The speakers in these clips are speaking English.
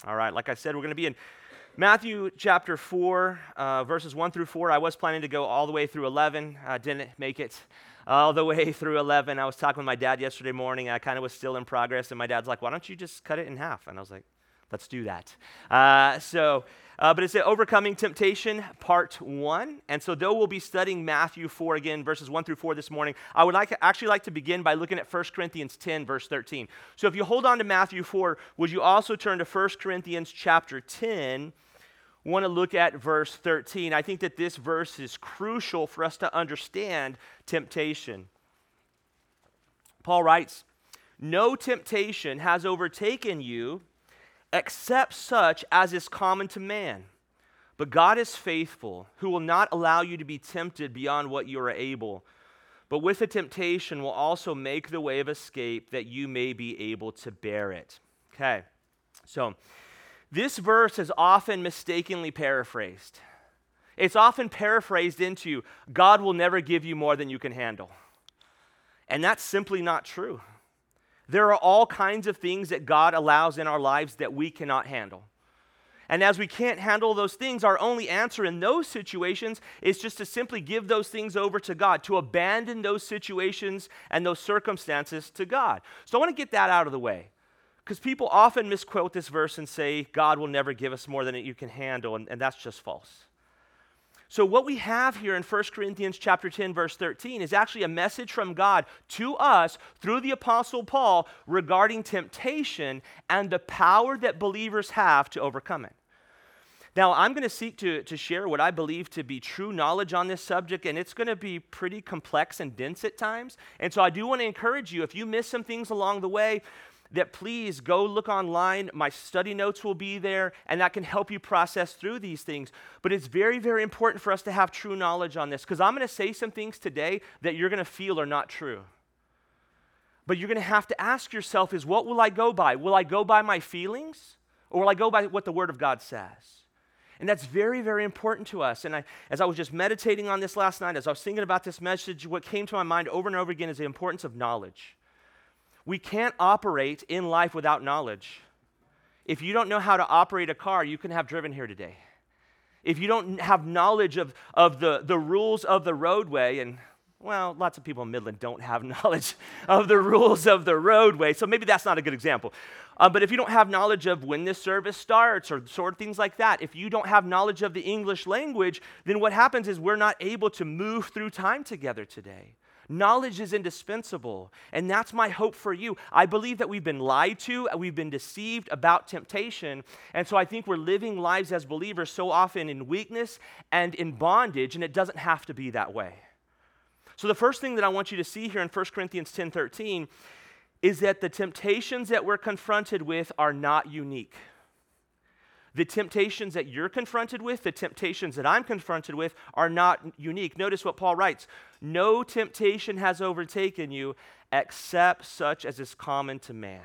All right, like I said, we're going to be in Matthew chapter 4, verses 1 through 4. I was planning to go all the way through 11. Didn't make it all the way through 11. I was talking with my dad yesterday morning. I kind of was still in progress, and my dad's like, why don't you just cut it in half? And I was like, let's do that. But it's Overcoming Temptation, part 1. And so though we'll be studying Matthew 4 again, verses 1 through 4 this morning, I would actually like to begin by looking at 1 Corinthians 10, verse 13. So if you hold on to Matthew 4, would you also turn to 1 Corinthians chapter 10? Want to look at verse 13. I think that this verse is crucial for us to understand temptation. Paul writes, "No temptation has overtaken you except such as is common to man. But God is faithful, who will not allow you to be tempted beyond what you are able, but with the temptation will also make the way of escape that you may be able to bear it." Okay, so this verse is often mistakenly paraphrased. It's often paraphrased into, God will never give you more than you can handle. And that's simply not true. There are all kinds of things that God allows in our lives that we cannot handle. And as we can't handle those things, our only answer in those situations is just to simply give those things over to God, to abandon those situations and those circumstances to God. So I want to get that out of the way, because people often misquote this verse and say, God will never give us more than you can handle, and that's just false. So what we have here in 1 Corinthians chapter 10, verse 13 is actually a message from God to us through the Apostle Paul regarding temptation and the power that believers have to overcome it. Now, I'm going to seek to share what I believe to be true knowledge on this subject, and it's going to be pretty complex and dense at times. And so I do want to encourage you, if you miss some things along the way, that please go look online. My study notes will be there, and that can help you process through these things. But it's very, very important for us to have true knowledge on this, because I'm going to say some things today that you're going to feel are not true. But you're going to have to ask yourself is, what will I go by? Will I go by my feelings, or will I go by what the Word of God says? And that's very, very important to us. And as I was just meditating on this last night, as I was thinking about this message, what came to my mind over and over again is the importance of knowledge. We can't operate in life without knowledge. If you don't know how to operate a car, you can have driven here today. If you don't have knowledge of the rules of the roadway, and well, lots of people in Midland don't have knowledge of the rules of the roadway, so maybe that's not a good example. But if you don't have knowledge of when this service starts or sort of things like that, if you don't have knowledge of the English language, then what happens is we're not able to move through time together today. Knowledge is indispensable, and that's my hope for you. I believe that we've been lied to, we've been deceived about temptation, and so I think we're living lives as believers so often in weakness and in bondage, and it doesn't have to be that way. So the first thing that I want you to see here in 1 Corinthians 10:13 is that the temptations that we're confronted with are not unique. The temptations that you're confronted with, the temptations that I'm confronted with, are not unique. Notice what Paul writes. No temptation has overtaken you except such as is common to man.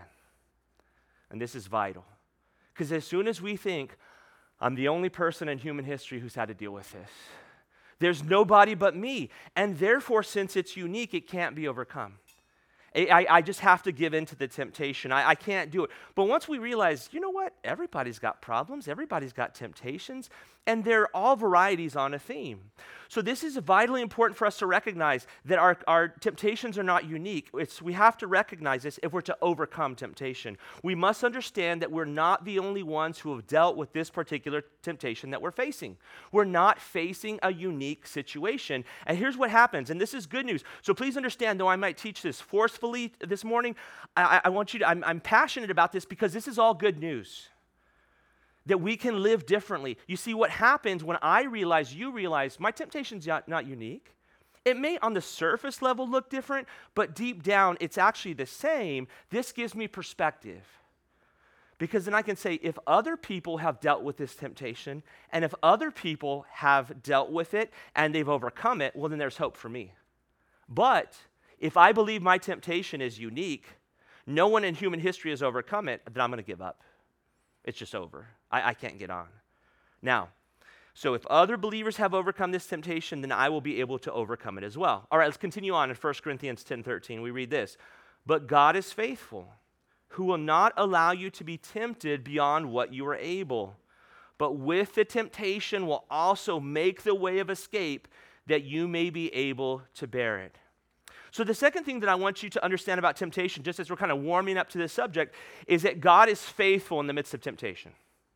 And this is vital. Because as soon as we think, I'm the only person in human history who's had to deal with this. There's nobody but me. And therefore, since it's unique, it can't be overcome. I just have to give in to the temptation. I can't do it. But once we realize, you know what? Everybody's got problems. Everybody's got temptations. And they're all varieties on a theme. So this is vitally important for us to recognize that our temptations are not unique. We have to recognize this if we're to overcome temptation. We must understand that we're not the only ones who have dealt with this particular temptation that we're facing. We're not facing a unique situation. And here's what happens, and this is good news. So please understand, though I might teach this forcefully this morning, I want you to, I'm passionate about this because this is all good news. That we can live differently. You see, what happens when you realize my temptation's not unique. It may on the surface level look different, but deep down it's actually the same. This gives me perspective. Because then I can say, if other people have dealt with this temptation, and if other people have dealt with it and they've overcome it, well, then there's hope for me. But if I believe my temptation is unique, no one in human history has overcome it, then I'm going to give up. It's just over. I can't get on. Now, so if other believers have overcome this temptation, then I will be able to overcome it as well. All right, let's continue on in 1 Corinthians 10:13. We read this. But God is faithful, who will not allow you to be tempted beyond what you are able, but with the temptation will also make the way of escape that you may be able to bear it. So the second thing that I want you to understand about temptation, just as we're kind of warming up to this subject, is that God is faithful in the midst of temptation.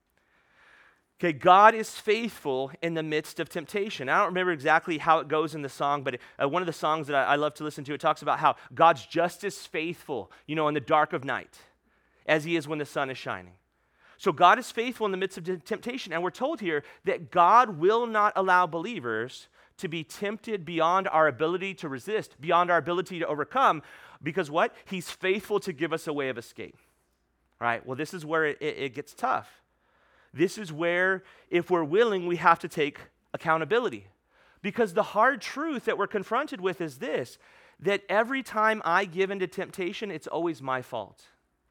Okay, God is faithful in the midst of temptation. I don't remember exactly how it goes in the song, but one of the songs that I love to listen to, it talks about how God's just as faithful, in the dark of night as he is when the sun is shining. So God is faithful in the midst of temptation, and we're told here that God will not allow believers to be tempted beyond our ability to resist, beyond our ability to overcome, because what? He's faithful to give us a way of escape. All right, well, this is where it gets tough. This is where, if we're willing, we have to take accountability. Because the hard truth that we're confronted with is this, that every time I give into temptation, it's always my fault.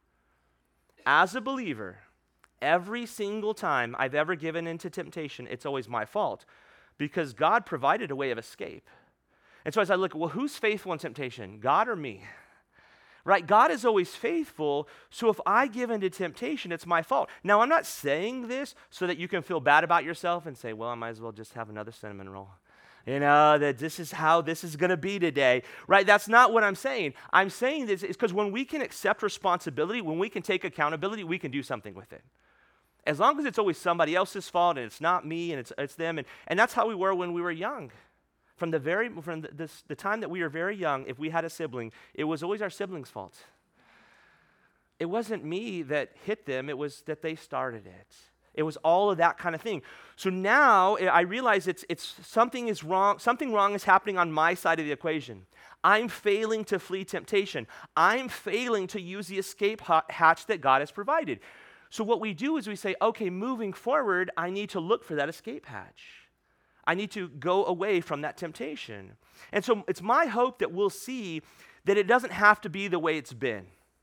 As a believer, every single time I've ever given into temptation, it's always my fault. Because God provided a way of escape. And so as I look, well, who's faithful in temptation, God or me? Right? God is always faithful, so if I give into temptation, it's my fault. Now, I'm not saying this so that you can feel bad about yourself and say, well, I might as well just have another cinnamon roll. That this is how this is going to be today, right? That's not what I'm saying. I'm saying this is because when we can accept responsibility, when we can take accountability, we can do something with it. As long as it's always somebody else's fault and it's not me and it's them, and that's how we were when we were young. From the time that we were very young, if we had a sibling, it was always our sibling's fault. It wasn't me that hit them, it was that they started it. It was all of that kind of thing. So now I realize it's something is wrong. Something wrong is happening on my side of the equation. I'm failing to flee temptation. I'm failing to use the escape hatch that God has provided. So what we do is we say, okay, moving forward, I need to look for that escape hatch. I need to go away from that temptation. And so it's my hope that we'll see that it doesn't have to be the way it's been.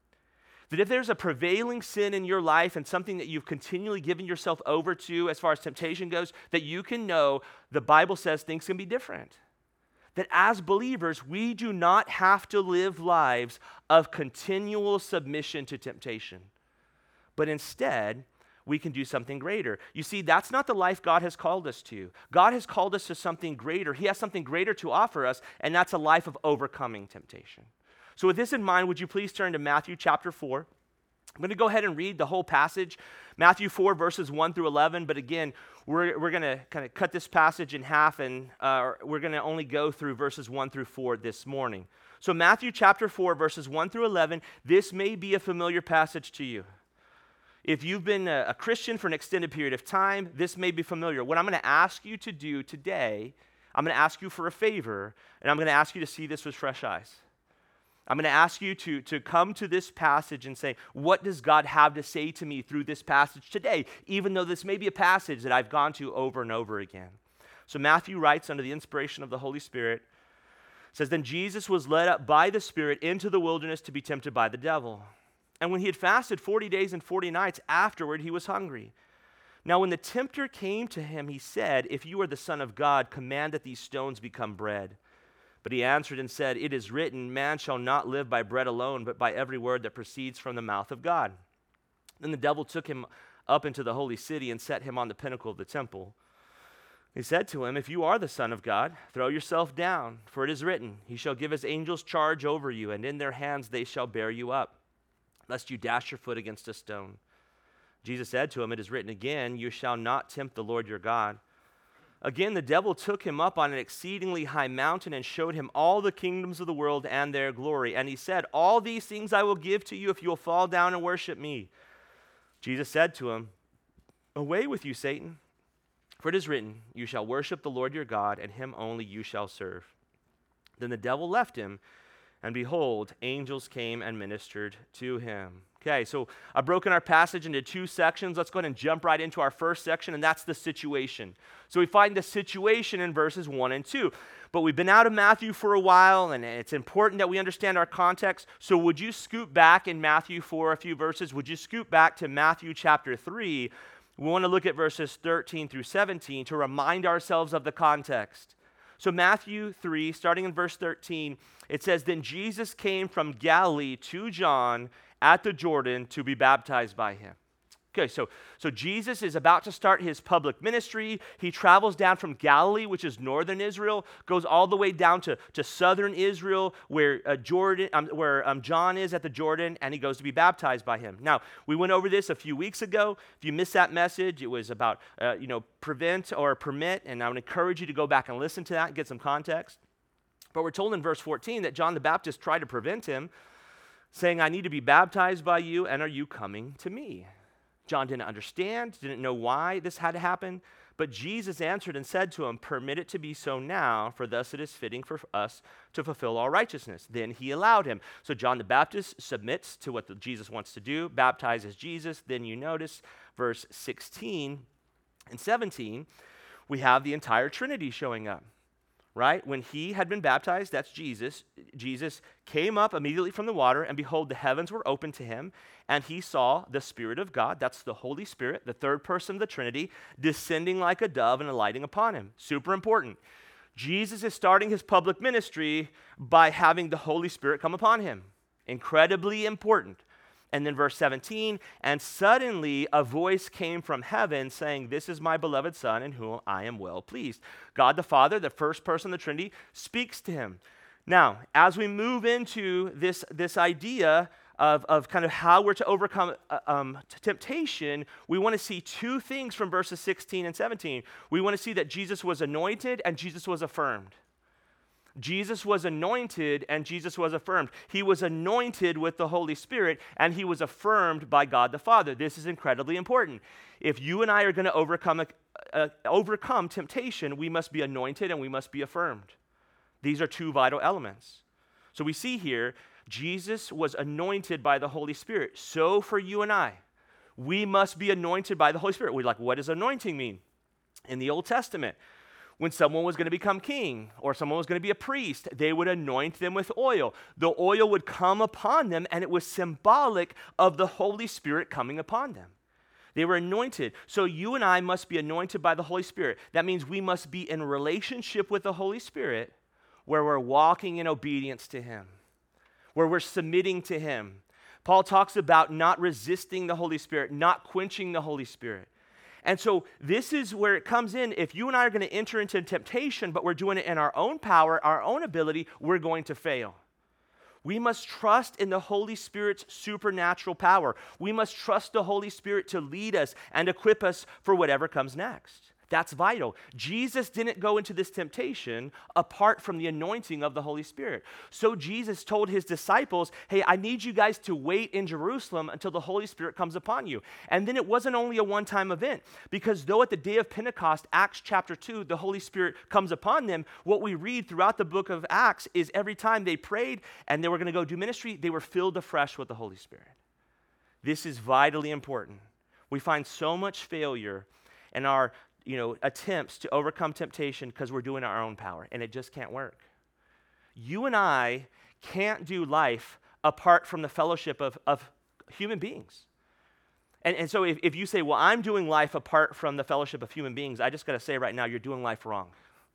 That if there's a prevailing sin in your life and something that you've continually given yourself over to as far as temptation goes, that you can know the Bible says things can be different. That as believers, we do not have to live lives of continual submission to temptation. But instead, we can do something greater. You see, that's not the life God has called us to. God has called us to something greater. He has something greater to offer us, and that's a life of overcoming temptation. So with this in mind, would you please turn to Matthew chapter 4? I'm going to go ahead and read the whole passage, Matthew 4, verses 1 through 11. But again, we're going to kind of cut this passage in half, and we're going to only go through verses 1 through 4 this morning. So Matthew chapter 4, verses 1 through 11, this may be a familiar passage to you. If you've been a Christian for an extended period of time, this may be familiar. What I'm going to ask you to do today, I'm going to ask you for a favor, and I'm going to ask you to see this with fresh eyes. I'm going to ask you to come to this passage and say, what does God have to say to me through this passage today, even though this may be a passage that I've gone to over and over again. So Matthew writes under the inspiration of the Holy Spirit, says, then Jesus was led up by the Spirit into the wilderness to be tempted by the devil. And when he had fasted 40 days and 40 nights, afterward he was hungry. Now when the tempter came to him, he said, if you are the Son of God, command that these stones become bread. But he answered and said, it is written, man shall not live by bread alone, but by every word that proceeds from the mouth of God. Then the devil took him up into the holy city and set him on the pinnacle of the temple. He said to him, if you are the Son of God, throw yourself down, for it is written, he shall give his angels charge over you, and in their hands they shall bear you up, lest you dash your foot against a stone. Jesus said to him, it is written again, you shall not tempt the Lord your God. Again, the devil took him up on an exceedingly high mountain and showed him all the kingdoms of the world and their glory. And he said, all these things I will give to you if you will fall down and worship me. Jesus said to him, away with you, Satan, for it is written, you shall worship the Lord your God, and him only you shall serve. Then the devil left him, and behold, angels came and ministered to him. Okay, so I've broken our passage into two sections. Let's go ahead and jump right into our first section, and that's the situation. So we find the situation in verses 1 and 2. But we've been out of Matthew for a while, and it's important that we understand our context. So would you scoot back in Matthew 4 a few verses? Would you scoot back to Matthew chapter 3? We want to look at verses 13 through 17 to remind ourselves of the context. So Matthew 3, starting in verse 13, it says, then Jesus came from Galilee to John at the Jordan to be baptized by him. Okay, so Jesus is about to start his public ministry. He travels down from Galilee, which is northern Israel, goes all the way down to southern Israel, where John is at the Jordan, and he goes to be baptized by him. Now, we went over this a few weeks ago. If you missed that message, it was about prevent or permit, and I would encourage you to go back and listen to that and get some context. But we're told in verse 14 that John the Baptist tried to prevent him, saying, "I need to be baptized by you, and are you coming to me?" John didn't understand, didn't know why this had to happen, but Jesus answered and said to him, "Permit it to be so now, for thus it is fitting for us to fulfill all righteousness." Then he allowed him. So John the Baptist submits to what Jesus wants to do, baptizes Jesus. Then you notice verse 16 and 17, we have the entire Trinity showing up. Right? When he had been baptized, that's Jesus, Jesus came up immediately from the water, and behold, the heavens were opened to him, and he saw the Spirit of God, that's the Holy Spirit, the third person of the Trinity, descending like a dove and alighting upon him. Super important. Jesus is starting his public ministry by having the Holy Spirit come upon him. Incredibly important. And then verse 17, and suddenly a voice came from heaven saying, "This is my beloved Son in whom I am well pleased." God the Father, the first person of the Trinity, speaks to him. Now, as we move into this idea of kind of how we're to overcome temptation, we want to see two things from verses 16 and 17. We want to see that Jesus was anointed and Jesus was affirmed. Jesus was anointed and Jesus was affirmed. He was anointed with the Holy Spirit and he was affirmed by God the Father. This is incredibly important. If you and I are going to overcome temptation, we must be anointed and we must be affirmed. These are two vital elements. So we see here, Jesus was anointed by the Holy Spirit. So for you and I, we must be anointed by the Holy Spirit. We're like, what does anointing mean? In the Old Testament, when someone was going to become king or someone was going to be a priest, they would anoint them with oil. The oil would come upon them, and it was symbolic of the Holy Spirit coming upon them. They were anointed. So you and I must be anointed by the Holy Spirit. That means we must be in relationship with the Holy Spirit where we're walking in obedience to him, where we're submitting to him. Paul talks about not resisting the Holy Spirit, not quenching the Holy Spirit. And so this is where it comes in. If you and I are going to enter into temptation, but we're doing it in our own power, our own ability, we're going to fail. We must trust in the Holy Spirit's supernatural power. We must trust the Holy Spirit to lead us and equip us for whatever comes next. That's vital. Jesus didn't go into this temptation apart from the anointing of the Holy Spirit. So Jesus told his disciples, hey, I need you guys to wait in Jerusalem until the Holy Spirit comes upon you. And then it wasn't only a one-time event, because though at the day of Pentecost, Acts chapter 2, the Holy Spirit comes upon them, what we read throughout the book of Acts is every time they prayed and they were going to go do ministry, they were filled afresh with the Holy Spirit. This is vitally important. We find so much failure in our attempts to overcome temptation because we're doing our own power, and it just can't work. You and I can't do life apart from the fellowship of human beings. And so if you say, well, I'm doing life apart from the fellowship of human beings, I just got to say right now, you're doing life wrong.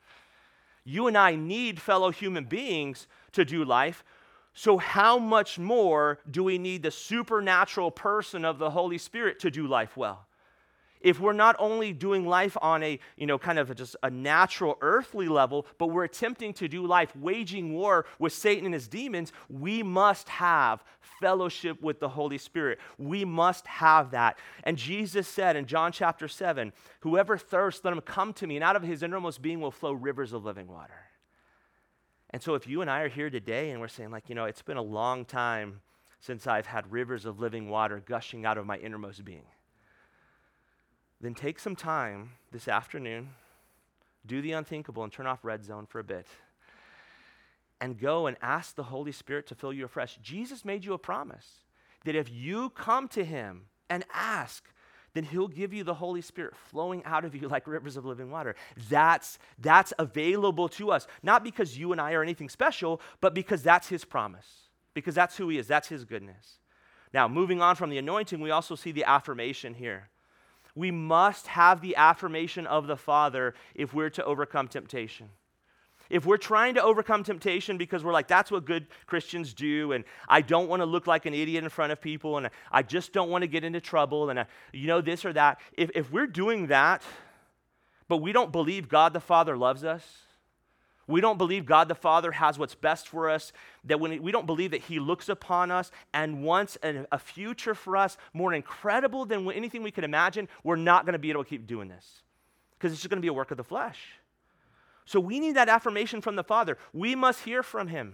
You and I need fellow human beings to do life. So how much more do we need the supernatural person of the Holy Spirit to do life well? If we're not only doing life on a, kind of just a natural earthly level, but we're attempting to do life, waging war with Satan and his demons, we must have fellowship with the Holy Spirit. We must have that. And Jesus said in John chapter 7, whoever thirsts, let him come to me, and out of his innermost being will flow rivers of living water. And so if you and I are here today and we're saying it's been a long time since I've had rivers of living water gushing out of my innermost being, then take some time this afternoon, do the unthinkable and turn off Red Zone for a bit, and go and ask the Holy Spirit to fill you afresh. Jesus made you a promise that if you come to him and ask, then he'll give you the Holy Spirit flowing out of you like rivers of living water. That's available to us, not because you and I are anything special, but because that's his promise, because that's who he is, that's his goodness. Now, moving on from the anointing, we also see the affirmation here. We must have the affirmation of the Father if we're to overcome temptation. If we're trying to overcome temptation because we're like, that's what good Christians do, and I don't want to look like an idiot in front of people, and I just don't want to get into trouble, and this or that. If we're doing that, but we don't believe God the Father loves us, we don't believe God the Father has what's best for us, that we don't believe that he looks upon us and wants a future for us more incredible than anything we could imagine, we're not going to be able to keep doing this because it's just going to be a work of the flesh. So we need that affirmation from the Father. We must hear from him.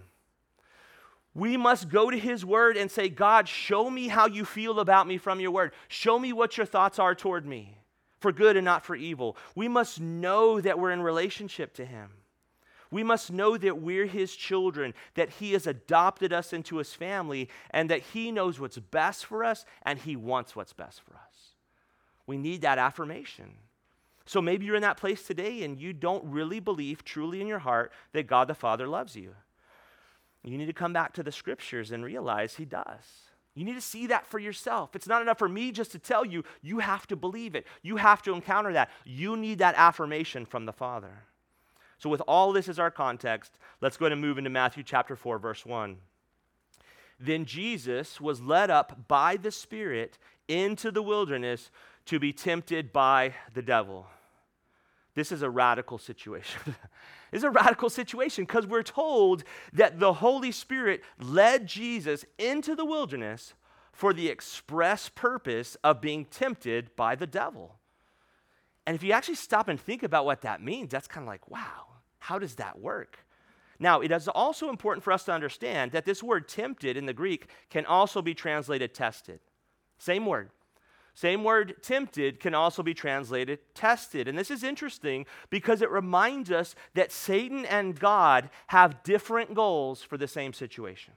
We must go to his word and say, God, show me how you feel about me from your word. Show me what your thoughts are toward me, for good and not for evil. We must know that we're in relationship to him. We must know that we're his children, that he has adopted us into his family, and that he knows what's best for us, and he wants what's best for us. We need that affirmation. So maybe you're in that place today and you don't really believe truly in your heart that God the Father loves you. You need to come back to the scriptures and realize he does. You need to see that for yourself. It's not enough for me just to tell you. You have to believe it. You have to encounter that. You need that affirmation from the Father. So with all this as our context, let's go ahead and move into Matthew chapter 4, verse 1. Then Jesus was led up by the Spirit into the wilderness to be tempted by the devil. This is a radical situation. It's a radical situation because we're told that the Holy Spirit led Jesus into the wilderness for the express purpose of being tempted by the devil. And if you actually stop and think about what that means, that's kind of like, wow, how does that work? Now, it is also important for us to understand that this word tempted in the Greek can also be translated tested. Same word. Same word, tempted, can also be translated tested. And this is interesting because it reminds us that Satan and God have different goals for the same situation.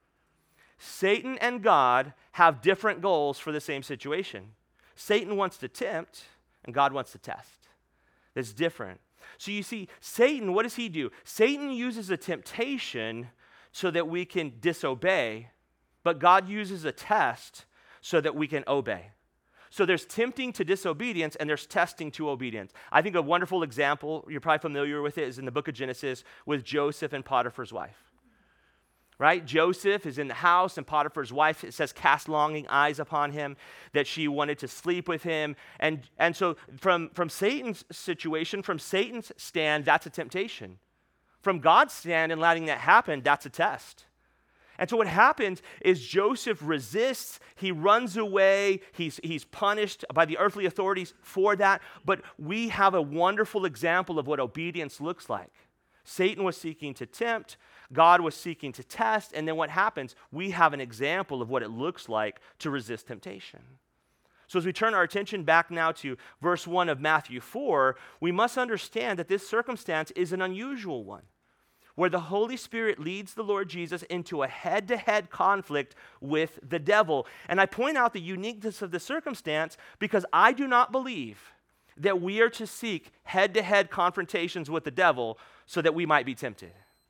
Satan and God have different goals for the same situation. Satan wants to tempt, and God wants to test. That's different. So you see, Satan, what does he do? Satan uses a temptation so that we can disobey, but God uses a test so that we can obey. So there's tempting to disobedience and there's testing to obedience. I think a wonderful example, you're probably familiar with it, is in the book of Genesis with Joseph and Potiphar's wife. Right? Joseph is in the house and Potiphar's wife, it says, cast longing eyes upon him, that she wanted to sleep with him. And so from Satan's situation, from Satan's stand, that's a temptation. From God's stand and letting that happen, that's a test. And so what happens is Joseph resists, he runs away, he's punished by the earthly authorities for that, but we have a wonderful example of what obedience looks like. Satan was seeking to tempt, God was seeking to test, and then what happens? We have an example of what it looks like to resist temptation. So as we turn our attention back now to verse 1 of Matthew 4, we must understand that this circumstance is an unusual one, where the Holy Spirit leads the Lord Jesus into a head-to-head conflict with the devil. And I point out the uniqueness of the circumstance because I do not believe that we are to seek head-to-head confrontations with the devil so that we might be tempted.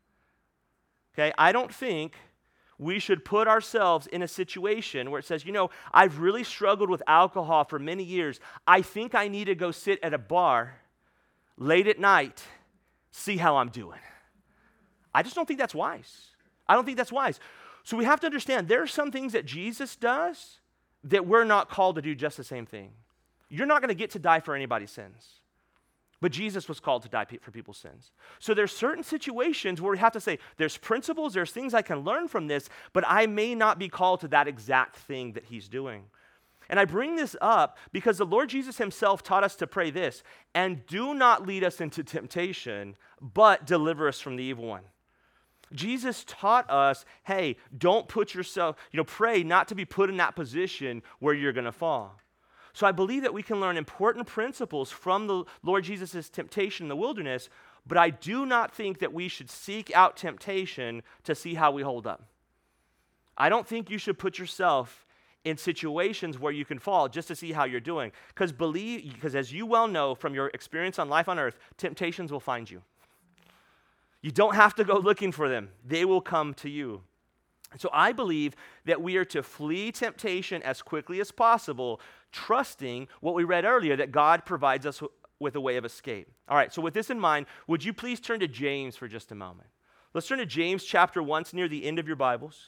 Okay, I don't think we should put ourselves in a situation where it says, I've really struggled with alcohol for many years. I think I need to go sit at a bar late at night, see how I'm doing. I just don't think that's wise. I don't think that's wise. So we have to understand there are some things that Jesus does that we're not called to do just the same thing. You're not going to get to die for anybody's sins. But Jesus was called to die for people's sins. So there's certain situations where we have to say, there's principles, there's things I can learn from this, but I may not be called to that exact thing that he's doing. And I bring this up because the Lord Jesus himself taught us to pray this, and do not lead us into temptation, but deliver us from the evil one. Jesus taught us, hey, don't put yourself, pray not to be put in that position where you're going to fall. So I believe that we can learn important principles from the Lord Jesus' temptation in the wilderness, but I do not think that we should seek out temptation to see how we hold up. I don't think you should put yourself in situations where you can fall just to see how you're doing. Because as you well know from your experience on life on earth, temptations will find you. You don't have to go looking for them. They will come to you. So I believe that we are to flee temptation as quickly as possible, trusting what we read earlier, that God provides us with a way of escape. All right, so with this in mind, would you please turn to James for just a moment? Let's turn to James chapter 1. It's near the end of your Bibles.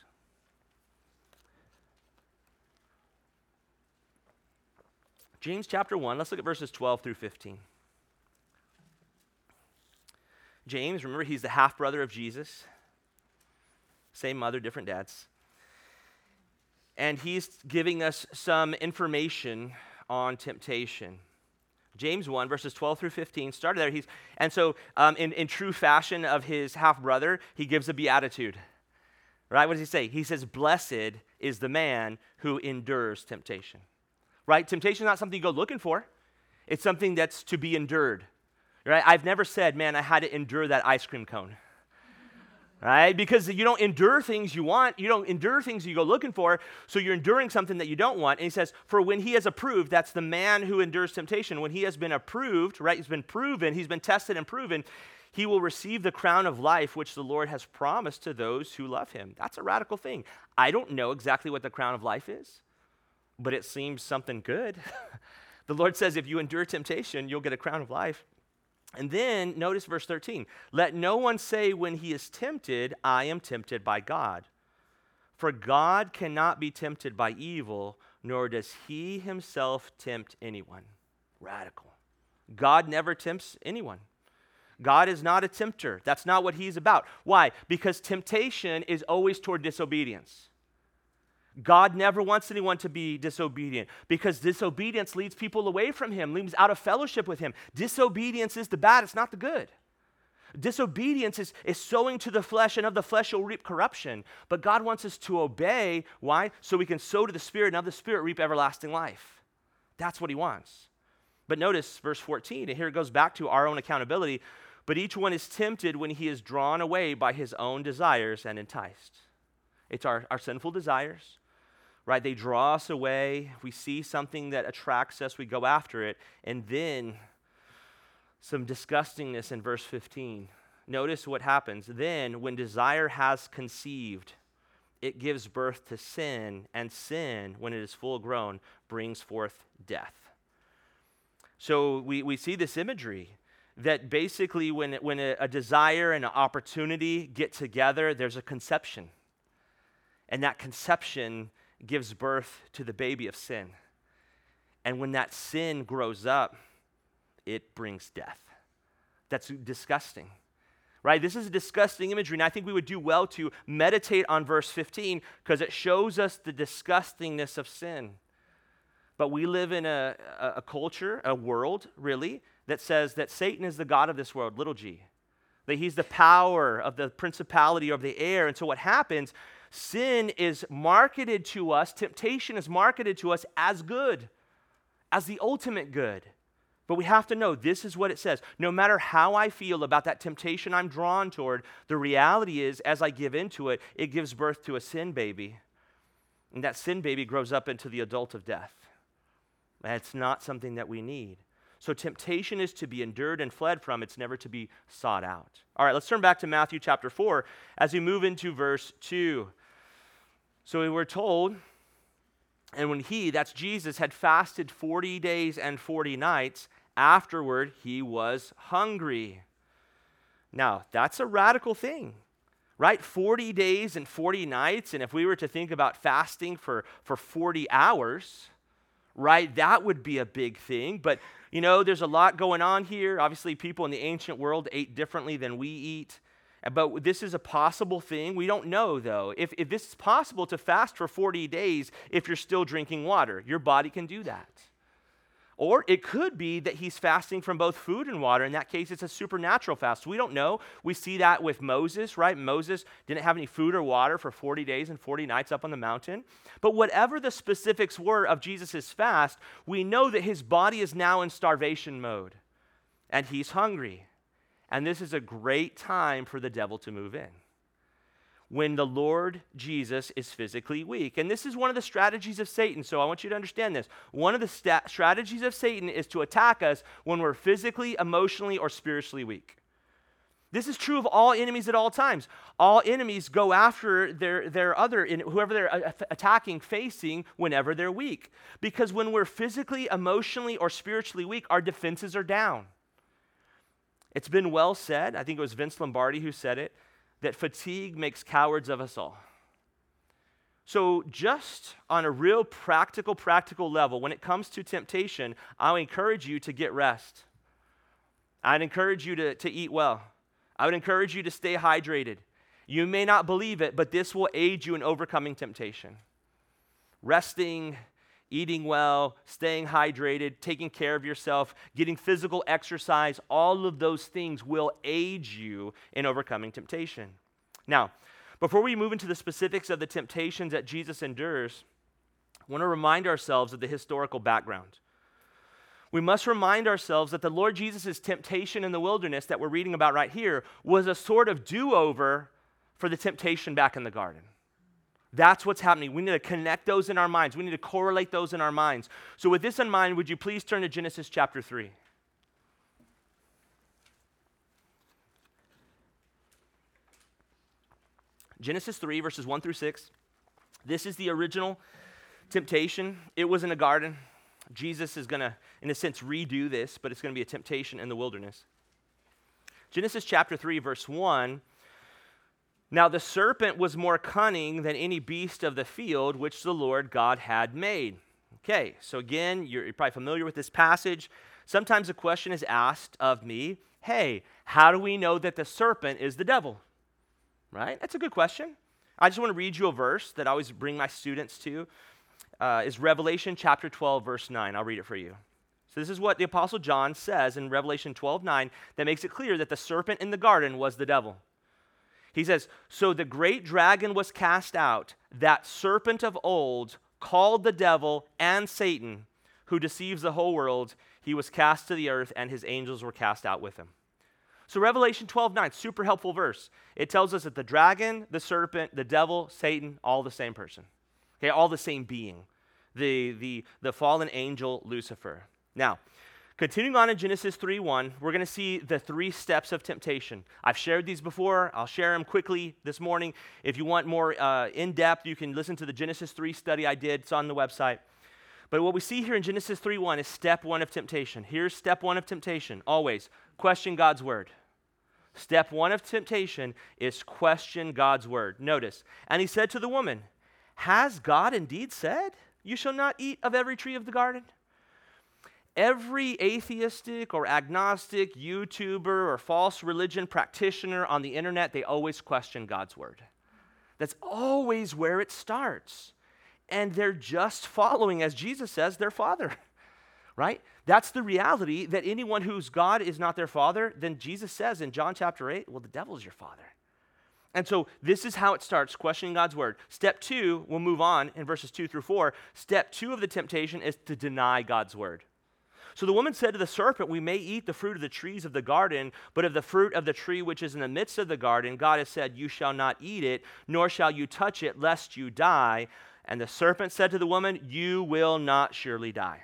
James chapter 1, let's look at verses 12 through 15. James, remember, he's the half-brother of Jesus. Same mother, different dads. And he's giving us some information on temptation. James 1, verses 12 through 15, started there. In true fashion of his half-brother, he gives a beatitude. Right? What does he say? He says, blessed is the man who endures temptation. Right? Temptation is not something you go looking for. It's something that's to be endured. Right? I've never said, man, I had to endure that ice cream cone. Right? Because you don't endure things you want. You don't endure things you go looking for. So you're enduring something that you don't want. And he says, for when he has approved, that's the man who endures temptation. When he has been approved, right? He's been proven, he's been tested and proven, he will receive the crown of life which the Lord has promised to those who love him. That's a radical thing. I don't know exactly what the crown of life is, but it seems something good. The Lord says if you endure temptation, you'll get a crown of life. And then notice verse 13. Let no one say when he is tempted, I am tempted by God. For God cannot be tempted by evil, nor does he himself tempt anyone. Radical. God never tempts anyone. God is not a tempter. That's not what he's about. Why? Because temptation is always toward disobedience. God never wants anyone to be disobedient because disobedience leads people away from him, leads out of fellowship with him. Disobedience is the bad, it's not the good. Disobedience is sowing to the flesh, and of the flesh you'll reap corruption. But God wants us to obey. Why? So we can sow to the Spirit, and of the Spirit reap everlasting life. That's what he wants. But notice verse 14, and here it goes back to our own accountability. But each one is tempted when he is drawn away by his own desires and enticed. It's our sinful desires. Right, they draw us away. We see something that attracts us, we go after it, and then some disgustingness in verse 15. Notice what happens. Then, when desire has conceived, it gives birth to sin, and sin, when it is full grown, brings forth death. So we see this imagery that basically when a desire and an opportunity get together, there's a conception. And that conception gives birth to the baby of sin. And when that sin grows up, it brings death. That's disgusting, right? This is a disgusting imagery, and I think we would do well to meditate on verse 15 because it shows us the disgustingness of sin. But we live in a culture, a world, really, that says that Satan is the god of this world, little g. That he's the power of the principality of the air. And so what happens, sin is marketed to us, temptation is marketed to us as good, as the ultimate good. But we have to know this is what it says. No matter how I feel about that temptation I'm drawn toward, the reality is as I give into it, it gives birth to a sin baby. And that sin baby grows up into the adult of death. That's not something that we need. So temptation is to be endured and fled from. It's never to be sought out. All right, let's turn back to Matthew chapter 4 as we move into verse 2. So we were told, and when he, that's Jesus, had fasted 40 days and 40 nights, afterward he was hungry. Now, that's a radical thing, right? 40 days and 40 nights, and if we were to think about fasting for 40 hours, right, that would be a big thing. But, you know, there's a lot going on here. Obviously, people in the ancient world ate differently than we eat. But this is a possible thing. We don't know, though. If this is possible to fast for 40 days if you're still drinking water, your body can do that. Or it could be that he's fasting from both food and water. In that case, it's a supernatural fast. We don't know. We see that with Moses, right? Moses didn't have any food or water for 40 days and 40 nights up on the mountain. But whatever the specifics were of Jesus' fast, we know that his body is now in starvation mode. And he's hungry. And this is a great time for the devil to move in. When the Lord Jesus is physically weak. And this is one of the strategies of Satan, so I want you to understand this. One of the strategies of Satan is to attack us when we're physically, emotionally, or spiritually weak. This is true of all enemies at all times. All enemies go after whoever they're attacking, facing whenever they're weak. Because when we're physically, emotionally, or spiritually weak, our defenses are down. It's been well said, I think it was Vince Lombardi who said it, that fatigue makes cowards of us all. So just on a real practical level, when it comes to temptation, I'll encourage you to get rest. I'd encourage you to eat well. I would encourage you to stay hydrated. You may not believe it, but this will aid you in overcoming temptation. Resting, eating well, staying hydrated, taking care of yourself, getting physical exercise, all of those things will aid you in overcoming temptation. Now, before we move into the specifics of the temptations that Jesus endures, I want to remind ourselves of the historical background. We must remind ourselves that the Lord Jesus' temptation in the wilderness that we're reading about right here was a sort of do-over for the temptation back in the garden. That's what's happening. We need to connect those in our minds. We need to correlate those in our minds. So with this in mind, would you please turn to Genesis chapter 3? Genesis 3, verses 1 through 6. This is the original temptation. It was in a garden. Jesus is going to, in a sense, redo this, but it's going to be a temptation in the wilderness. Genesis chapter 3, verse 1. Now the serpent was more cunning than any beast of the field which the Lord God had made. Okay, so again, you're probably familiar with this passage. Sometimes a question is asked of me, hey, how do we know that the serpent is the devil? Right? That's a good question. I just want to read you a verse that I always bring my students to. Is Revelation chapter 12, verse 9. I'll read it for you. So this is what the Apostle John says in Revelation 12:9 that makes it clear that the serpent in the garden was the devil. He says, so the great dragon was cast out, that serpent of old, called the devil and Satan, who deceives the whole world. He was cast to the earth, and his angels were cast out with him. So Revelation 12:9, super helpful verse. It tells us that the dragon, the serpent, the devil, Satan, all the same person. Okay, all the same being, the fallen angel Lucifer. Now, continuing on in Genesis 3:1, we're going to see the 3 steps of temptation. I've shared these before. I'll share them quickly this morning. If you want more in-depth, you can listen to the Genesis 3 study I did. It's on the website. But what we see here in Genesis 3:1 is step 1 of temptation. Here's step 1 of temptation, always. Question God's word. Step 1 of temptation is question God's word. Notice, and he said to the woman, has God indeed said, you shall not eat of every tree of the garden? Every atheistic or agnostic YouTuber or false religion practitioner on the internet, they always question God's word. That's always where it starts. And they're just following, as Jesus says, their father, right? That's the reality, that anyone whose God is not their father, then Jesus says in John chapter 8, well, the devil is your father. And so this is how it starts, questioning God's word. Step 2, we'll move on in verses 2 through 4. Step 2 of the temptation is to deny God's word. So the woman said to the serpent, we may eat the fruit of the trees of the garden, but of the fruit of the tree which is in the midst of the garden, God has said, you shall not eat it, nor shall you touch it, lest you die. And the serpent said to the woman, you will not surely die.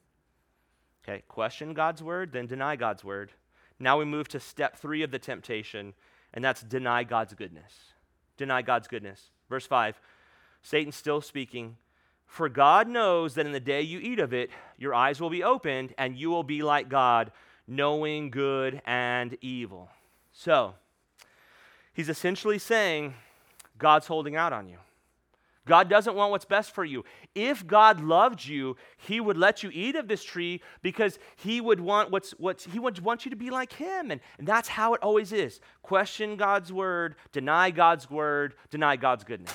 Okay, question God's word, then deny God's word. Now we move to step 3 of the temptation, and that's deny God's goodness. Deny God's goodness. Verse 5, Satan still speaking, for God knows that in the day you eat of it, your eyes will be opened, and you will be like God, knowing good and evil. So, he's essentially saying, God's holding out on you. God doesn't want what's best for you. If God loved you, he would let you eat of this tree because he would want he would want you to be like him. And that's how it always is. Question God's word, deny God's word, deny God's goodness.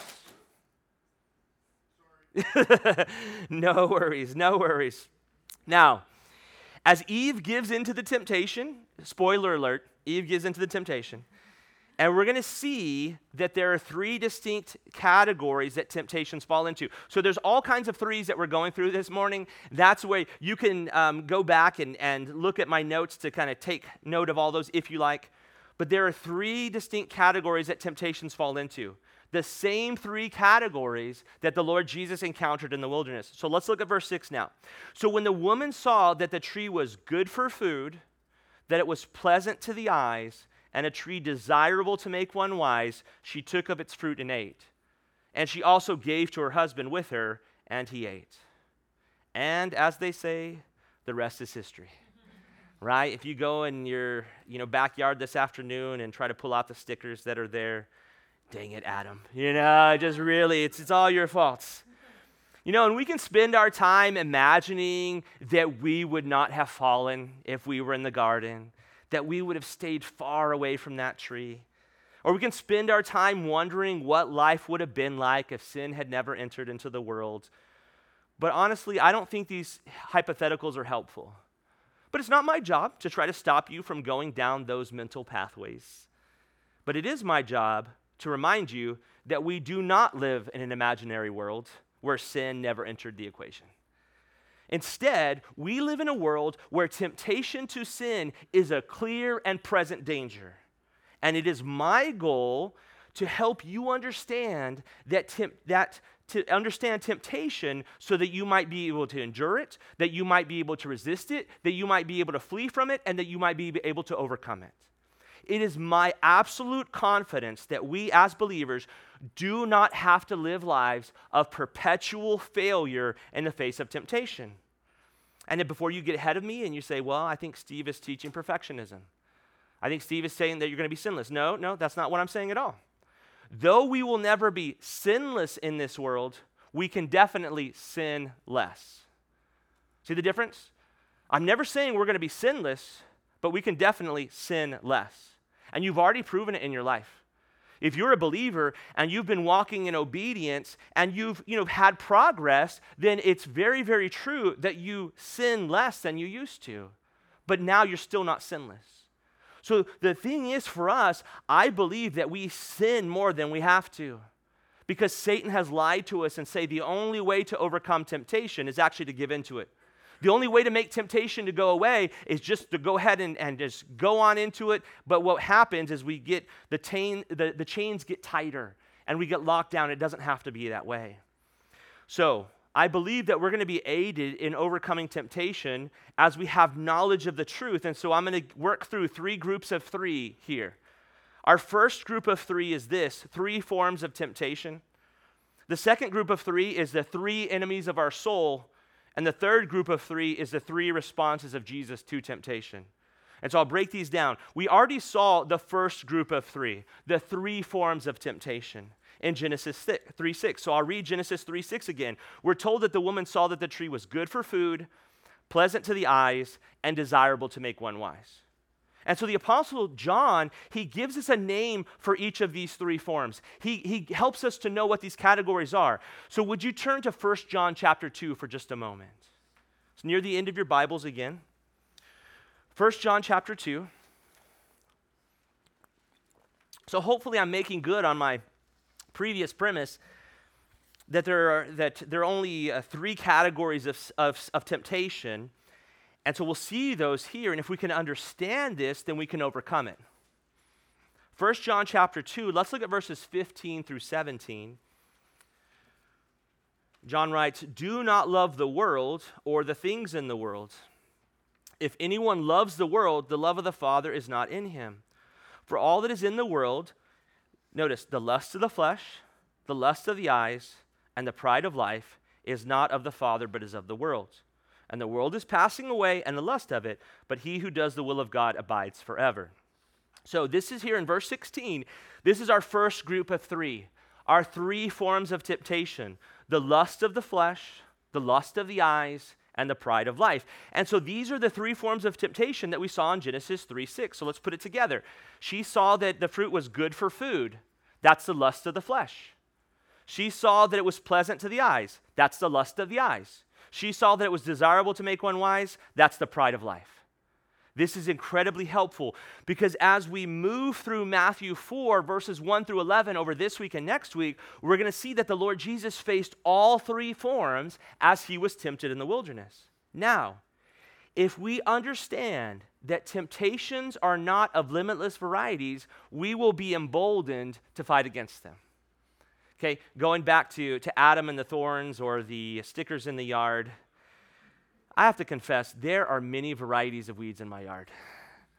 No worries, no worries. Now, as Eve gives into the temptation, spoiler alert, Eve gives into the temptation, and we're going to see that there are 3 distinct categories that temptations fall into. So there's all kinds of 3s that we're going through this morning. That's where you can go back and look at my notes to kind of take note of all those if you like. But there are 3 distinct categories that temptations fall into. The same 3 categories that the Lord Jesus encountered in the wilderness. So let's look at verse 6 now. So when the woman saw that the tree was good for food, that it was pleasant to the eyes, and a tree desirable to make one wise, she took of its fruit and ate. And she also gave to her husband with her, and he ate. And as they say, the rest is history. Right? If you go in your backyard this afternoon and try to pull out the stickers that are there, dang it, Adam. Just really, it's all your faults. And we can spend our time imagining that we would not have fallen if we were in the garden, that we would have stayed far away from that tree. Or we can spend our time wondering what life would have been like if sin had never entered into the world. But honestly, I don't think these hypotheticals are helpful. But it's not my job to try to stop you from going down those mental pathways. But it is my job to remind you that we do not live in an imaginary world where sin never entered the equation. Instead, we live in a world where temptation to sin is a clear and present danger. And it is my goal to help you understand to understand temptation so that you might be able to endure it, that you might be able to resist it, that you might be able to flee from it, and that you might be able to overcome it. It is my absolute confidence that we as believers do not have to live lives of perpetual failure in the face of temptation. And then before you get ahead of me and you say, well, I think Steve is teaching perfectionism. I think Steve is saying that you're going to be sinless. No, that's not what I'm saying at all. Though we will never be sinless in this world, we can definitely sin less. See the difference? I'm never saying we're going to be sinless, but we can definitely sin less. And you've already proven it in your life. If you're a believer and you've been walking in obedience and you've had progress, then it's very, very true that you sin less than you used to. But now you're still not sinless. So the thing is for us, I believe that we sin more than we have to. Because Satan has lied to us and say the only way to overcome temptation is actually to give into it. The only way to make temptation to go away is just to go ahead and just go on into it. But what happens is we get the chains get tighter and we get locked down. It doesn't have to be that way. So I believe that we're going to be aided in overcoming temptation as we have knowledge of the truth. And so I'm going to work through 3 groups of 3 here. Our first group of 3 is this: 3 forms of temptation. The second group of 3 is the 3 enemies of our soul. And the third group of 3 is the 3 responses of Jesus to temptation. And so I'll break these down. We already saw the first group of 3, the 3 forms of temptation in Genesis 3:6. So I'll read Genesis 3:6 again. We're told that the woman saw that the tree was good for food, pleasant to the eyes, and desirable to make one wise. And so the Apostle John, he gives us a name for each of these 3 forms. He helps us to know what these categories are. So would you turn to 1 John chapter 2 for just a moment? It's near the end of your Bibles again. 1 John chapter 2. So hopefully I'm making good on my previous premise that there are only 3 categories of temptation. And so we'll see those here, and if we can understand this, then we can overcome it. 1 John chapter 2, let's look at verses 15 through 17. John writes, "Do not love the world or the things in the world. If anyone loves the world, the love of the Father is not in him. For all that is in the world," notice, "the lust of the flesh, the lust of the eyes, and the pride of life is not of the Father, but is of the world. And the world is passing away and the lust of it, but he who does the will of God abides forever." So this is here in verse 16. This is our first group of 3, our 3 forms of temptation: the lust of the flesh, the lust of the eyes, and the pride of life. And so these are the 3 forms of temptation that we saw in Genesis 3:6. So let's put it together. She saw that the fruit was good for food. That's the lust of the flesh. She saw that it was pleasant to the eyes. That's the lust of the eyes. She saw that it was desirable to make one wise. That's the pride of life. This is incredibly helpful because as we move through Matthew 4, verses 1 through 11 over this week and next week, we're going to see that the Lord Jesus faced all 3 forms as he was tempted in the wilderness. Now, if we understand that temptations are not of limitless varieties, we will be emboldened to fight against them. Okay, going back to Adam and the thorns or the stickers in the yard, I have to confess, there are many varieties of weeds in my yard.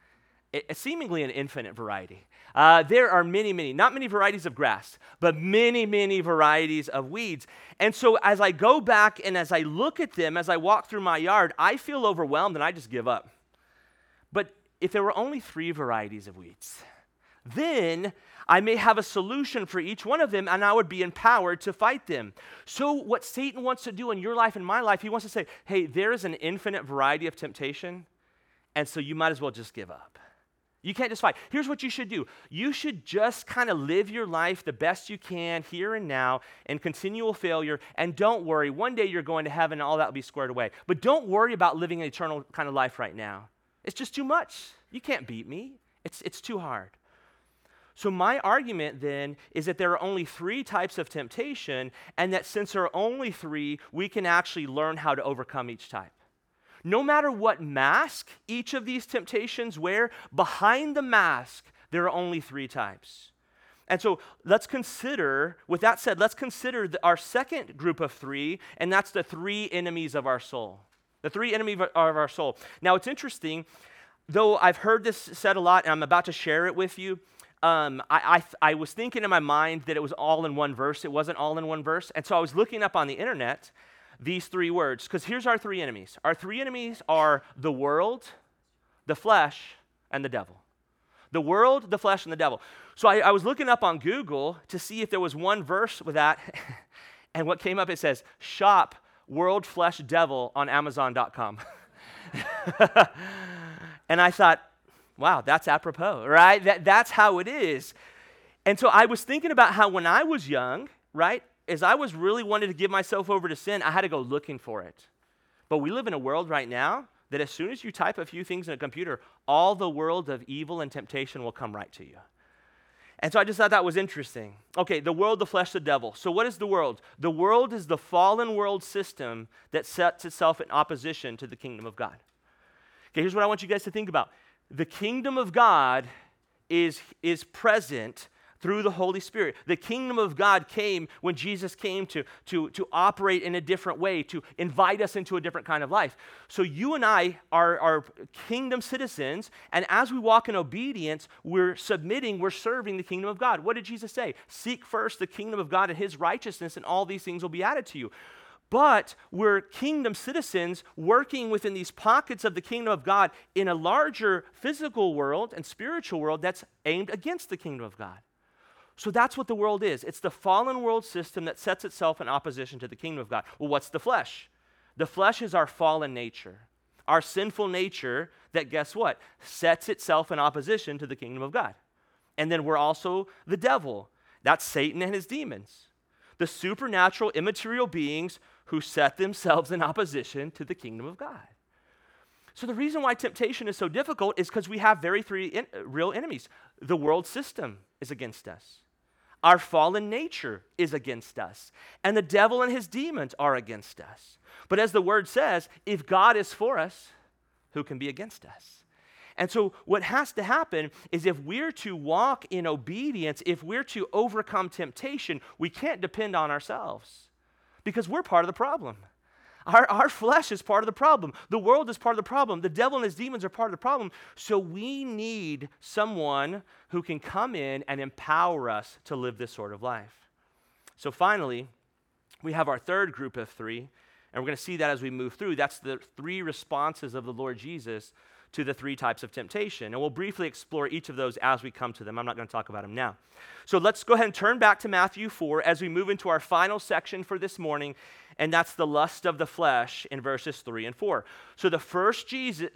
seemingly an infinite variety. There are many, not many varieties of grass, but many varieties of weeds. And so as I go back and as I look at them, as I walk through my yard, I feel overwhelmed and I just give up. But if there were only 3 varieties of weeds, then I may have a solution for each one of them and I would be empowered to fight them. So what Satan wants to do in your life and my life, he wants to say, hey, there is an infinite variety of temptation, and so you might as well just give up. You can't just fight. Here's what you should do. You should just kind of live your life the best you can here and now in continual failure, and don't worry. One day you're going to heaven and all that will be squared away. But don't worry about living an eternal kind of life right now. It's just too much. You can't beat me. It's too hard. So my argument then is that there are only 3 types of temptation, and that since there are only 3, we can actually learn how to overcome each type. No matter what mask each of these temptations wear, behind the mask, there are only 3 types. And so let's consider, with that said, let's consider our second group of 3, and that's the 3 enemies of our soul. The 3 enemies of our soul. Now it's interesting, though I've heard this said a lot, and I'm about to share it with you, I was thinking in my mind that it was all in one verse. It wasn't all in one verse. And so I was looking up on the internet these 3 words, because here's our 3 enemies. Our 3 enemies are the world, the flesh, and the devil. The world, the flesh, and the devil. So I was looking up on Google to see if there was one verse with that, and what came up, it says, shop world, flesh, devil on Amazon.com. And I thought, wow, that's apropos, right? That's how it is. And so I was thinking about how when I was young, right, as I was really wanting to give myself over to sin, I had to go looking for it. But we live in a world right now that as soon as you type a few things in a computer, all the world of evil and temptation will come right to you. And so I just thought that was interesting. Okay, the world, the flesh, the devil. So what is the world? The world is the fallen world system that sets itself in opposition to the kingdom of God. Okay, here's what I want you guys to think about. The kingdom of God is present through the Holy Spirit. The kingdom of God came when Jesus came to operate in a different way, to invite us into a different kind of life. So you and I are kingdom citizens, and as we walk in obedience, we're serving the kingdom of God. What did Jesus say? Seek first the kingdom of God and his righteousness, and all these things will be added to you. But we're kingdom citizens working within these pockets of the kingdom of God in a larger physical world and spiritual world that's aimed against the kingdom of God. So that's what the world is. It's the fallen world system that sets itself in opposition to the kingdom of God. Well, what's the flesh? The flesh is our fallen nature, our sinful nature that, guess what, sets itself in opposition to the kingdom of God. And then we're also the devil. That's Satan and his demons, the supernatural, immaterial beings who set themselves in opposition to the kingdom of God. So the reason why temptation is so difficult is because we have real enemies. The world system is against us. Our fallen nature is against us. And the devil and his demons are against us. But as the word says, if God is for us, who can be against us? And so what has to happen is if we're to walk in obedience, if we're to overcome temptation, we can't depend on ourselves because we're part of the problem. Our flesh is part of the problem. The world is part of the problem. The devil and his demons are part of the problem. So we need someone who can come in and empower us to live this sort of life. So finally, we have our third group of 3, and we're going to see that as we move through. That's the 3 responses of the Lord Jesus to the 3 types of temptation. And we'll briefly explore each of those as we come to them. I'm not going to talk about them now. So let's go ahead and turn back to Matthew 4 as we move into our final section for this morning, and that's the lust of the flesh in verses 3 and 4. So the first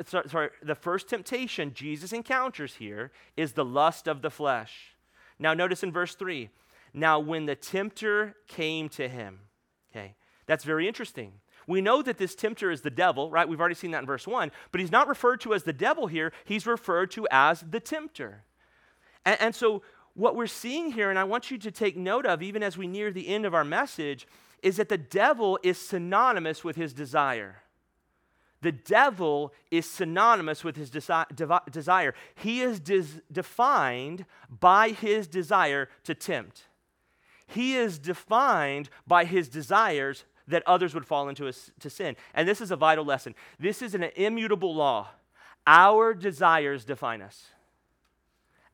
temptation Jesus encounters here is the lust of the flesh. Now notice in verse 3, now when the tempter came to him. Okay, that's very interesting. We know that this tempter is the devil, right? We've already seen that in verse 1, but he's not referred to as the devil here. He's referred to as the tempter. And so what we're seeing here, and I want you to take note of even as we near the end of our message, is that the devil is synonymous with his desire. The devil is synonymous with his desire. He is defined by his desire to tempt. He is defined by his desires that others would fall into sin. And this is a vital lesson. This is an immutable law. Our desires define us.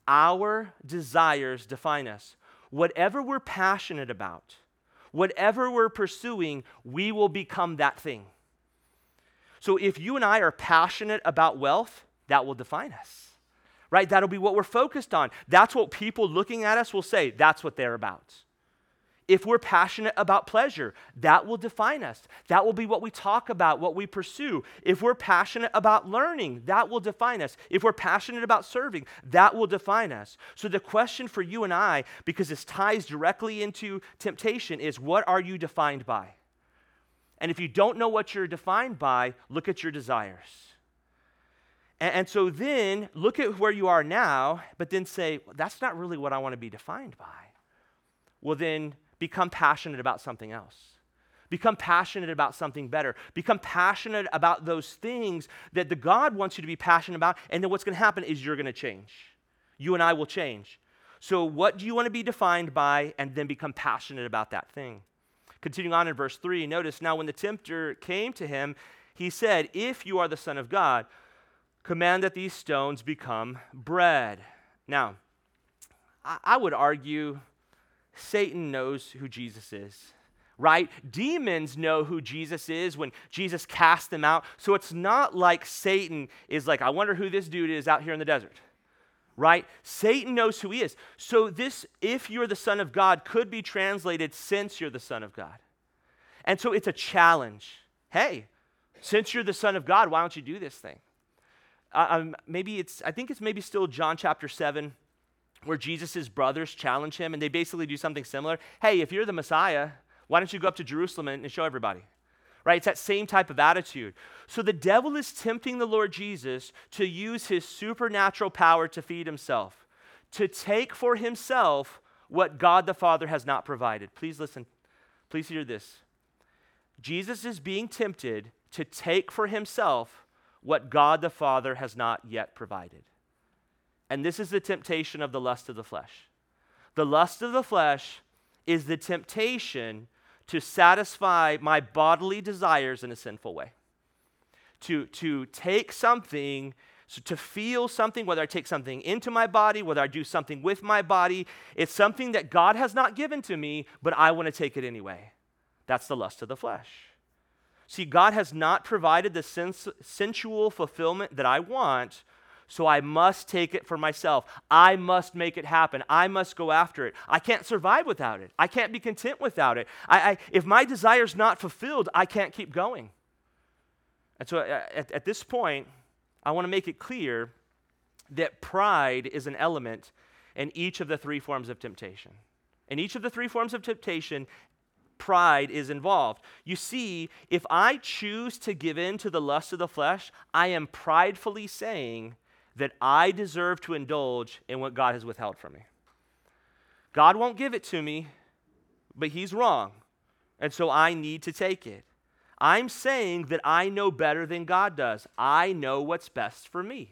Our desires define us. Whatever we're passionate about, whatever we're pursuing, we will become that thing. So if you and I are passionate about wealth, that will define us, right? That'll be what we're focused on. That's what people looking at us will say, that's what they're about. If we're passionate about pleasure, that will define us. That will be what we talk about, what we pursue. If we're passionate about learning, that will define us. If we're passionate about serving, that will define us. So the question for you and I, because this ties directly into temptation, is what are you defined by? And if you don't know what you're defined by, look at your desires. And so then look at where you are now, but then say, well, that's not really what I want to be defined by. Well, then become passionate about something else. Become passionate about something better. Become passionate about those things that the God wants you to be passionate about, and then what's going to happen is you're going to change. You and I will change. So what do you want to be defined by, and then become passionate about that thing? Continuing on in verse 3, notice, now when the tempter came to him, he said, if you are the Son of God, command that these stones become bread. Now, I would argue Satan knows who Jesus is, right? Demons know who Jesus is when Jesus cast them out. So it's not like Satan is like, I wonder who this dude is out here in the desert, right? Satan knows who he is. So this, if you're the Son of God, could be translated, since you're the Son of God. And so it's a challenge. Hey, since you're the Son of God, why don't you do this thing? I think it's maybe still John chapter 7, where Jesus' brothers challenge him, and they basically do something similar. Hey, if you're the Messiah, why don't you go up to Jerusalem and show everybody? Right? It's that same type of attitude. So the devil is tempting the Lord Jesus to use his supernatural power to feed himself, to take for himself what God the Father has not provided. Please listen. Please hear this. Jesus is being tempted to take for himself what God the Father has not yet provided. And this is the temptation of the lust of the flesh. The lust of the flesh is the temptation to satisfy my bodily desires in a sinful way. To take something, so to feel something, whether I take something into my body, whether I do something with my body, it's something that God has not given to me, but I want to take it anyway. That's the lust of the flesh. See, God has not provided the sensual fulfillment that I want, so I must take it for myself. I must make it happen. I must go after it. I can't survive without it. I can't be content without it. If my desire's not fulfilled, I can't keep going. And so at this point, I want to make it clear that pride is an element in each of the three forms of temptation. In each of the three forms of temptation, pride is involved. You see, if I choose to give in to the lust of the flesh, I am pridefully saying that I deserve to indulge in what God has withheld from me. God won't give it to me, but he's wrong, and so I need to take it. I'm saying that I know better than God does. I know what's best for me.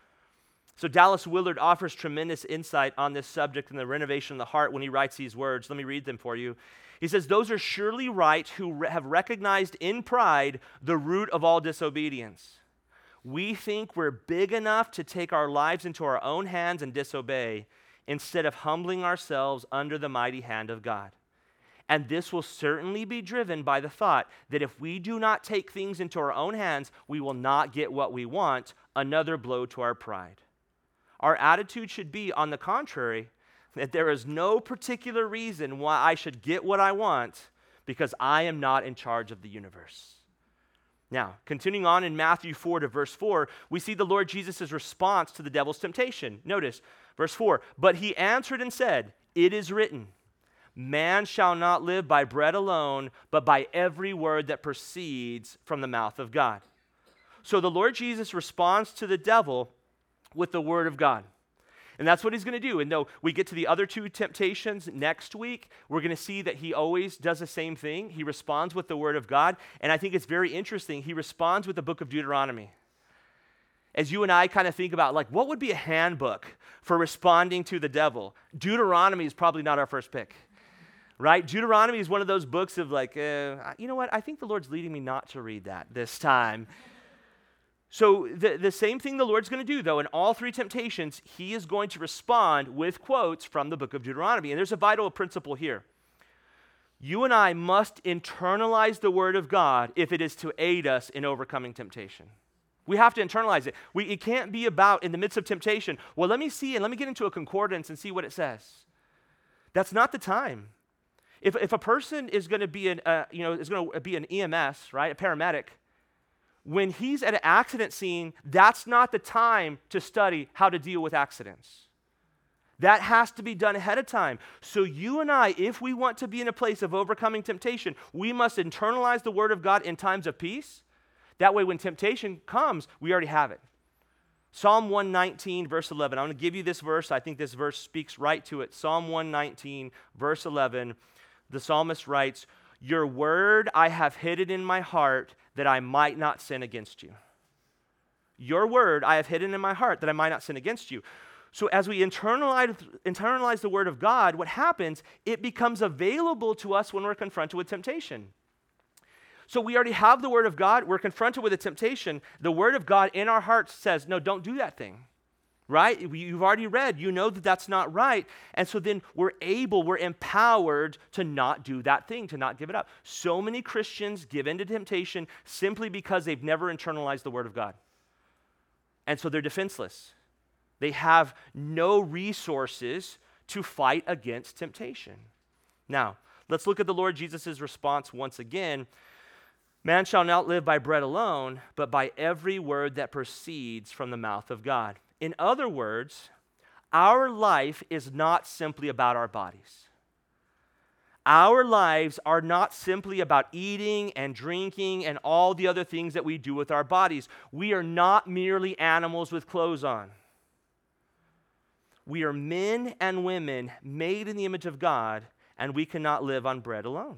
So Dallas Willard offers tremendous insight on this subject in The Renovation of the Heart when he writes these words. Let me read them for you. He says, those are surely right who have recognized in pride the root of all disobedience. We think we're big enough to take our lives into our own hands and disobey instead of humbling ourselves under the mighty hand of God. And this will certainly be driven by the thought that if we do not take things into our own hands, we will not get what we want, another blow to our pride. Our attitude should be, on the contrary, that there is no particular reason why I should get what I want because I am not in charge of the universe. Now, continuing on in Matthew 4 to verse 4, we see the Lord Jesus' response to the devil's temptation. Notice, verse 4, but he answered and said, it is written, man shall not live by bread alone, but by every word that proceeds from the mouth of God. So the Lord Jesus responds to the devil with the word of God. And that's what he's going to do. And though we get to the other two temptations next week, we're going to see that he always does the same thing. He responds with the word of God. And I think it's very interesting. He responds with the book of Deuteronomy. As you and I kind of think about, like, what would be a handbook for responding to the devil? Deuteronomy is probably not our first pick, right? Deuteronomy is one of those books of like, you know what? I think the Lord's leading me not to read that this time. So the same thing the Lord's going to do, though, in all three temptations, he is going to respond with quotes from the book of Deuteronomy. And there's a vital principle here. You and I must internalize the word of God if it is to aid us in overcoming temptation. We have to internalize it. It can't be about, in the midst of temptation, well, let me see and let me get into a concordance and see what it says. That's not the time. If a person is going to be an EMS, right, a paramedic, when he's at an accident scene, that's not the time to study how to deal with accidents. That has to be done ahead of time. So you and I, if we want to be in a place of overcoming temptation, we must internalize the word of God in times of peace. That way when temptation comes, we already have it. Psalm 119, verse 11. I'm going to give you this verse. I think this verse speaks right to it. Psalm 119, verse 11. The psalmist writes, "Your word I have hidden in my heart that I might not sin against you." Your word I have hidden in my heart that I might not sin against you. So as we internalize the word of God, what happens? It becomes available to us when we're confronted with temptation. So we already have the word of God. We're confronted with a temptation. The word of God in our hearts says, no, don't do that thing. Right? You've already read. You know that that's not right. And so then we're empowered to not do that thing, to not give it up. So many Christians give in to temptation simply because they've never internalized the word of God. And so they're defenseless. They have no resources to fight against temptation. Now, let's look at the Lord Jesus' response once again. Man shall not live by bread alone, but by every word that proceeds from the mouth of God. In other words, our life is not simply about our bodies. Our lives are not simply about eating and drinking and all the other things that we do with our bodies. We are not merely animals with clothes on. We are men and women made in the image of God, and we cannot live on bread alone.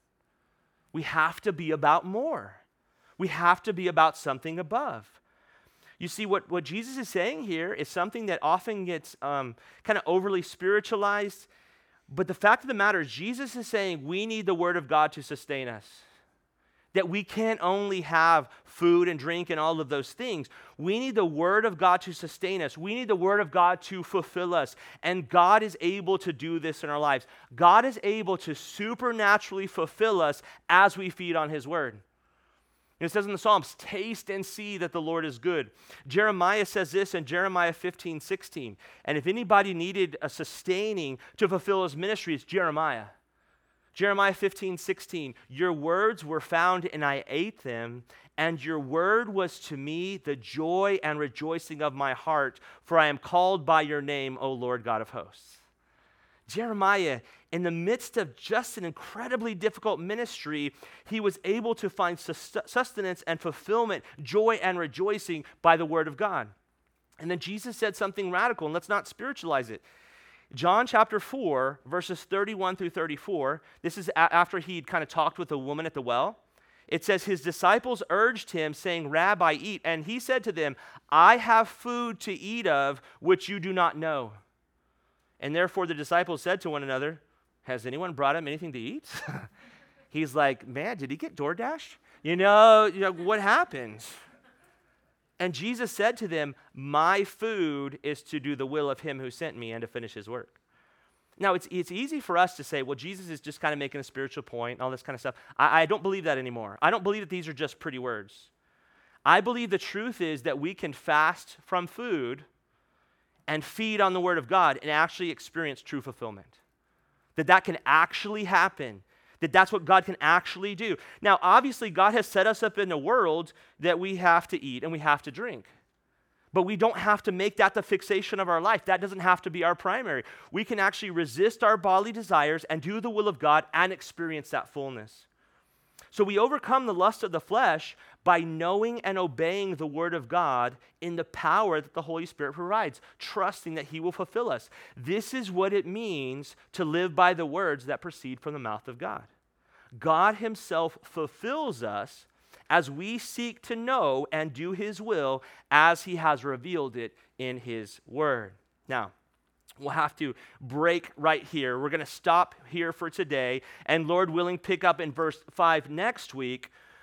We have to be about more. We have to be about something above. You see, what Jesus is saying here is something that often gets kind of overly spiritualized. But the fact of the matter is, Jesus is saying we need the word of God to sustain us. That we can't only have food and drink and all of those things. We need the word of God to sustain us. We need the word of God to fulfill us. And God is able to do this in our lives. God is able to supernaturally fulfill us as we feed on his word. It says in the Psalms, taste and see that the Lord is good. Jeremiah says this in Jeremiah 15:16. And if anybody needed a sustaining to fulfill his ministry, it's Jeremiah. Jeremiah 15:16. Your words were found and I ate them, and your word was to me the joy and rejoicing of my heart, for I am called by your name, O Lord God of hosts. Jeremiah, in the midst of just an incredibly difficult ministry, he was able to find sustenance and fulfillment, joy and rejoicing by the word of God. And then Jesus said something radical, and let's not spiritualize it. John chapter 4, verses 31 through 34, this is after he'd kind of talked with a woman at the well. It says, his disciples urged him, saying, Rabbi, eat. And he said to them, I have food to eat of which you do not know. And therefore the disciples said to one another, has anyone brought him anything to eat? He's like, man, did he get DoorDash? You know what happened? And Jesus said to them, my food is to do the will of him who sent me and to finish his work. Now, it's easy for us to say, well, Jesus is just kind of making a spiritual point and all this kind of stuff. I don't believe that anymore. I don't believe that these are just pretty words. I believe the truth is that we can fast from food and feed on the word of God and actually experience true fulfillment. That can actually happen. That's what God can actually do. Now, obviously, God has set us up in a world that we have to eat and we have to drink. But we don't have to make that the fixation of our life. That doesn't have to be our primary. We can actually resist our bodily desires and do the will of God and experience that fullness. So we overcome the lust of the flesh by knowing and obeying the word of God in the power that the Holy Spirit provides, trusting that he will fulfill us. This is what it means to live by the words that proceed from the mouth of God. God himself fulfills us as we seek to know and do his will as he has revealed it in his word. Now, we'll have to break right here. We're going to stop here for today, and Lord willing, pick up in verse 5 next week.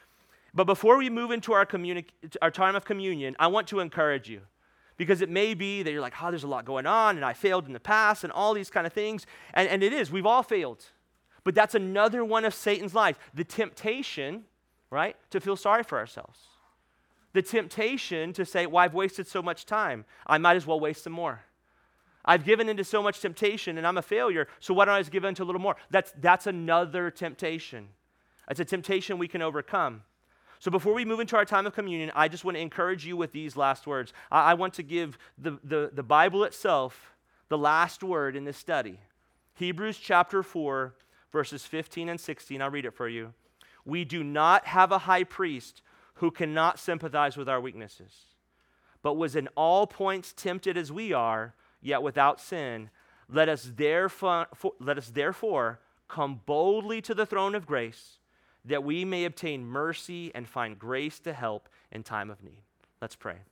But before we move into our time of communion, I want to encourage you. Because it may be that you're like, oh, there's a lot going on, and I failed in the past, and all these kind of things. And it is, we've all failed. But that's another one of Satan's lies. The temptation, right, to feel sorry for ourselves. The temptation to say, well, I've wasted so much time. I might as well waste some more. I've given into so much temptation, and I'm a failure, so why don't I just give into a little more? That's another temptation. It's a temptation we can overcome. So before we move into our time of communion, I just want to encourage you with these last words. I want to give the Bible itself the last word in this study. Hebrews chapter 4, verses 15 and 16. I'll read it for you. We do not have a high priest who cannot sympathize with our weaknesses, but was in all points tempted as we are, yet without sin. Let us therefore come boldly to the throne of grace, that we may obtain mercy and find grace to help in time of need. Let's pray.